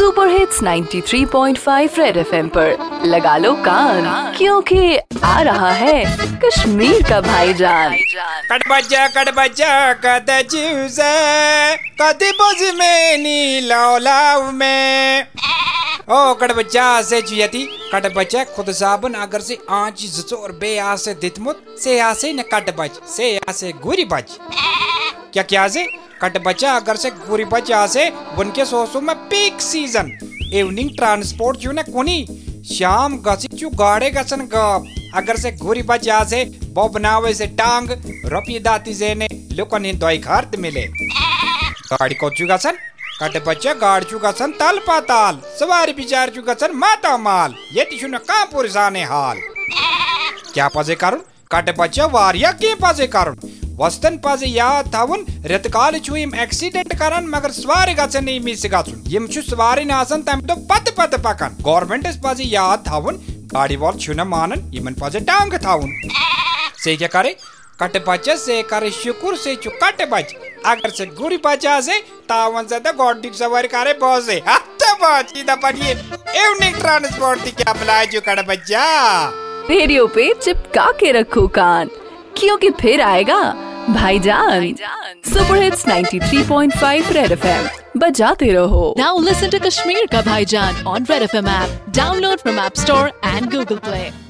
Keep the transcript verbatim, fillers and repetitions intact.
Super hits ninety three point five Red FM पर लगा लो कान, क्योंकि आ रहा है कश्मीर का भाईजान। कट बच्चा कट बच्चा कद चूसे कद बुझ में नी लौलाव में ओ कट बच्चा से चुयती कट बच्चा खुद साबन अगर से आंच जोर बे आसे दितमुत से आसे न कट बच से आसे गुरी बच क्या क्या से कट बच्चा अगर से गुरी बच आसे बुनके सोसो में पीक सीजन इवनिंग ट्रांसपोर्ट जो न कोनी शाम गसी चु गाड़े गसन गप अगर से गुरी बच आसे बो बनावे से टांग रुपये दाती जेने लुकन इन दोई खर्द मिले गाड़ी को चु गसन कट बच्चा गाड़ चु गसन तल पाताल सवारी बिचार चु गसन माता माल ये टिशु न काम पुरसाने हाल क्या पजे करुन कट बच्चा वारिया के पजे करुन वस्तन पजे याद थावन रेतकाल छु इम एक्सीडेंट करन मगर सवारी गसन नहीं मिस गसन यम छु सवारी नासन तम तो पत पत पकन गवर्नमेंट इस पजे याद थावन गाड़ी वाल छु न मानन यमन पजे टांग थावन से क्या करे कट बच्चा से करे शुक्र से छु कट बच अगर से गुरी बचा से तावन से तो गॉडी सवारी करे बहुत से हत्ता बाजी दा पड़िए इवनिंग ट्रांसपोर्ट दी क्या बुलाए जो कट बच्चा रेडियो पे चिपका के रखो कान, क्योंकि फिर आएगा भाईजान। Super hits ninety three point five Red FM बजाते रहो। Now listen to Kashmir Ka Bhaijan on Red F M app. Download from App Store and Google Play.